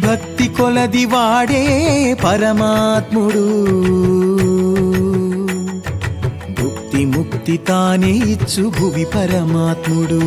భక్తి కొలది వాడే పరమాత్ముడు భుక్తి ముక్తి తానే ఇచ్చు భువి పరమాత్ముడు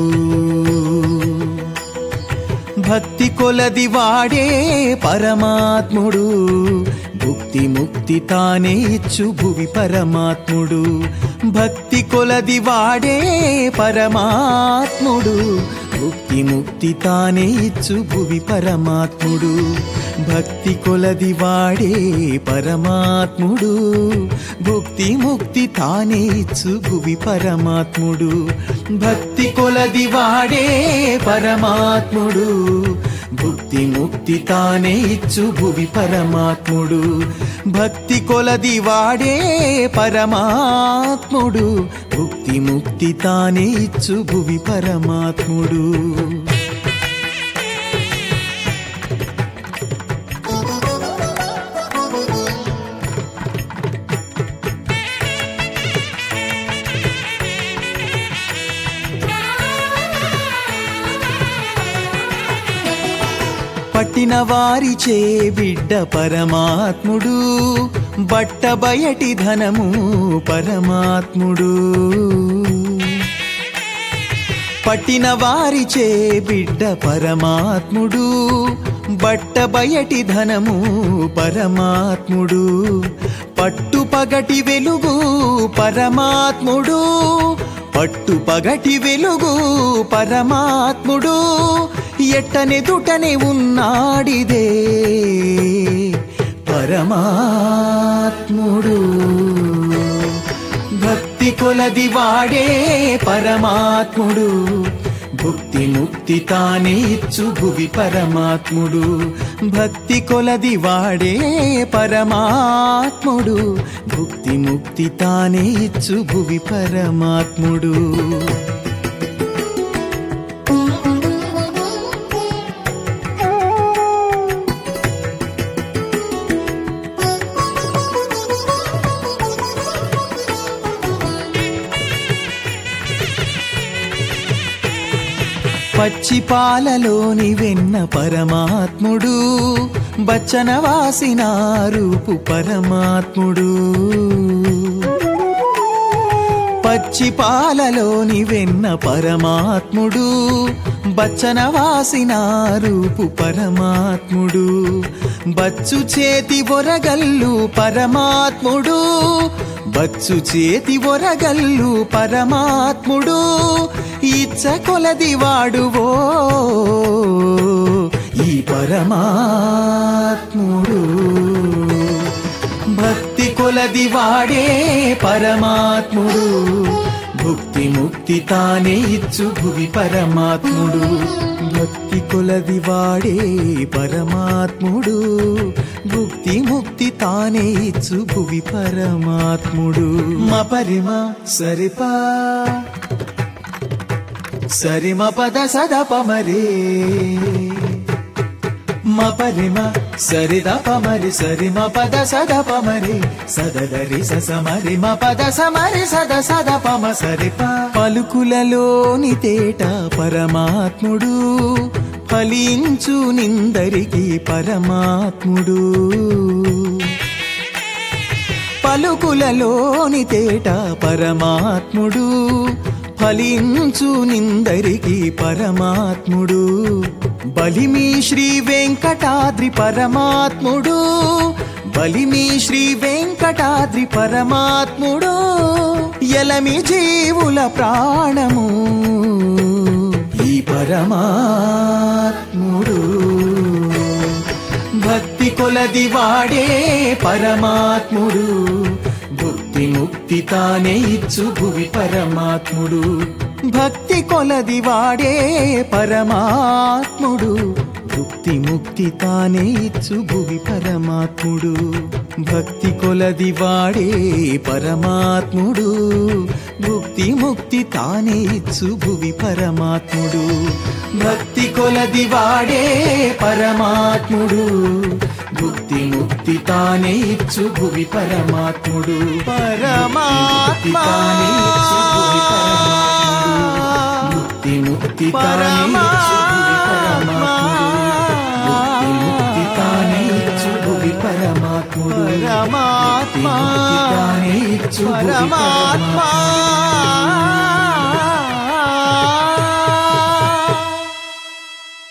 భక్తి కొలది వాడే పరమాత్ముడు భుక్తి ముక్తి తానే ఇచ్చు భువి పరమాత్ముడు భక్తి కొలది వాడే పరమాత్ముడు భుక్తి ముక్తి తానే ఇచ్చు భువి పరమాత్ముడు భక్తి కొలది వాడే పరమాత్ముడు భుక్తి ముక్తి తానే ఇచ్చు భువి పరమాత్ముడు భక్తి కొలది వాడే పరమాత్ముడు భుక్తి ముక్తి తానే ఇచ్చు భువి పరమాత్ముడు భక్తి కొలది వాడే పరమాత్ముడు భుక్తి ముక్తి తానే ఇచ్చు భువి పరమాత్ముడు పట్టిన వారిచే బిడ్డ పరమాత్ముడు బట్ట బయటి ధనము పరమాత్ముడు పట్టిన వారిచే బిడ్డ పరమాత్ముడు బట్ట బయటి ధనము పరమాత్ముడు పట్టు పగటి వెలుగు పరమాత్ముడు పట్టు పగటి వెలుగు పరమాత్ముడు ఎట్టనెదుటనే ఉన్నాడిదే పరమాత్ముడు భక్తి కొలది వాడే పరమాత్ముడు భుక్తి ముక్తి తానే ఇచ్చు భువి పరమాత్ముడు భక్తి కొలది వాడే పరమాత్ముడు భుక్తి ముక్తి తానే ఇచ్చు భువి పరమాత్ముడు పచ్చి పాలలోని వెన్న పరమాత్ముడు బచ్చన వాసిన రూపు పరమాత్ముడు పచ్చి పాలలోని వెన్న పరమాత్ముడు బచ్చన వాసిన రూపు పరమాత్ముడు బచ్చు చేతి ఒరగల్లు పరమాత్ముడు బచ్చు చేతి ఒరగల్లు పరమాత్ముడు ఇచ్చ కొలది వాడువో ఈ పరమాత్ముడు భక్తి కొలది వాడే పరమాత్ముడు భుక్తి ముక్తి తానే ఇచ్చు భువి పరమాత్ముడు భక్తి కొలది వాడే పరమాత్ముడు భుక్తి ముక్తి తానే ఇచ్చు భువి పరమాత్ముడు మ పరిమ సరిపా సరిమ పద సద పమరే మ పరిమ సరిద పమరి సరిమ పద సద పమరి సదరి సమరి మ పద సమరి సద సద పమ సరిప పలుకులలోని తేట పరమాత్ముడు ఫలించు నిందరికి పరమాత్ముడు పలుకులలోని తేట పరమాత్ముడు ఫలించు నిందరికి పరమాత్ముడు బలిమి శ్రీ వెంకటాద్రి పరమాత్ముడు బలిమి శ్రీ వెంకటాద్రి పరమాత్ముడు ఎలమి జీవుల ప్రాణము ఈ పరమాత్ముడు భక్తి కొలది వాడే పరమాత్ముడు భుక్తి ముక్తి తానే ఇచ్చు భువి పరమాత్ముడు భక్తి కొలది వాడే పరమాత్ముడు భుక్తి ముక్తి తానే ఇచ్చు భువి పరమాత్ముడు భక్తి కొలది వాడే పరమాత్ముడు భుక్తి ముక్తి తానే ఇచ్చు భువి పరమాత్ముడు భక్తి కొలది వాడే పరమాత్ముడు భుక్తి ముక్తి తానే ఇచ్చు భువి పరమాత్ముడు పరమాత్మ భుక్తి ముక్తి తానే ఇచ్చు భువి పరమాత్ముడు భుక్తి ముక్తి ఇచ్చు భువి పరమాత్మ